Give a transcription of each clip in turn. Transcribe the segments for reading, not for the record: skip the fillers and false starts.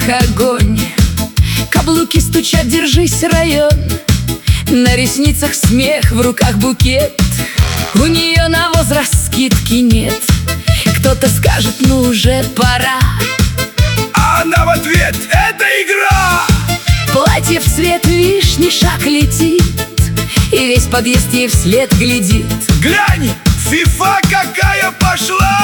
огонь. Каблуки стучат, держись, район. На ресницах смех, в руках букет. У нее на возраст скидки нет. Кто-то скажет, ну уже пора. А она в ответ: это игра! Платье в цвет вишни, шаг летит, и весь подъезд ей вслед глядит. Глянь, фифа какая пошла!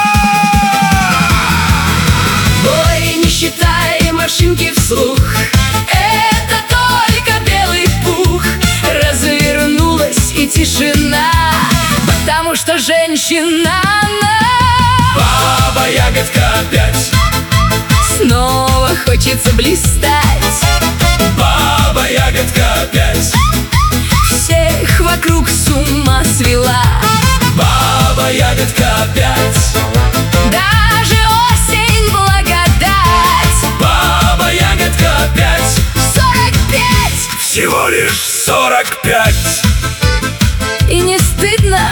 Ой, не считай машинки вслух, это только белый пух. Развернулась и тишина, потому что женщина она. Баба Ягодка опять Снова хочется блистать. Баба Ягодка опять Всех вокруг с ума свела. Баба Ягодка опять Даже осень благодать. Баба Ягодка опять 45, всего лишь 45. и не стыдно.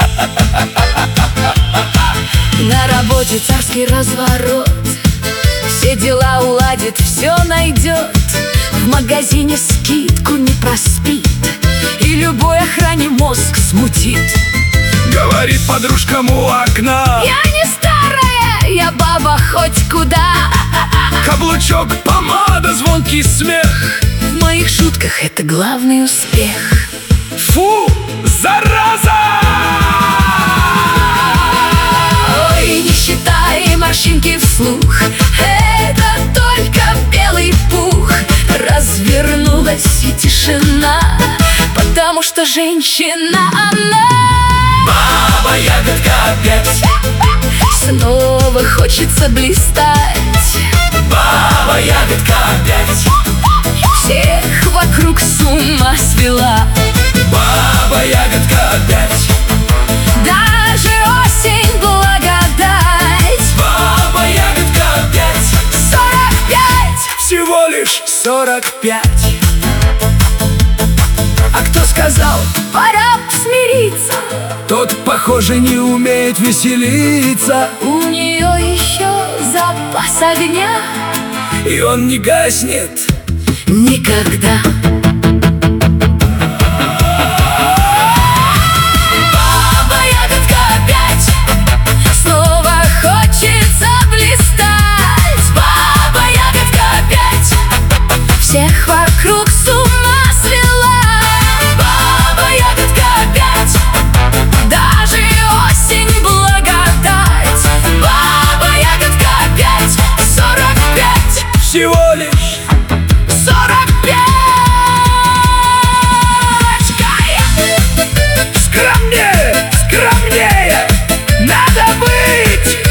На работе царский разворот, все дела уладит, все найдет. В магазине скидку не проспит, и любой охране мозг смутит. Говорит подружкам у окна: Я не старая, я баба хоть куда. каблучок, помада, звонкий смех. В моих шутках это главный успех. Фу, зараза! Ой, не считай морщинки вслух, это только белый пух. Развернулась и тишина, потому что женщина она. Баба Ягодка опять Снова хочется блистать. Баба Ягодка опять Всех вокруг с ума свела. Баба Ягодка опять Даже осень благодать. Баба Ягодка опять 45, всего лишь 45. а кто сказал, пора смириться? Тот, похоже, не умеет веселиться, У нее еще запас огня и он не гаснет никогда. Баба Ягодка опять снова хочется блистать. Баба Ягодка опять всех вокруг с ума свела. Баба Ягодка опять даже осень благодать. Баба Ягодка опять 45, всего лишь 45. скромнее, скромнее надо быть.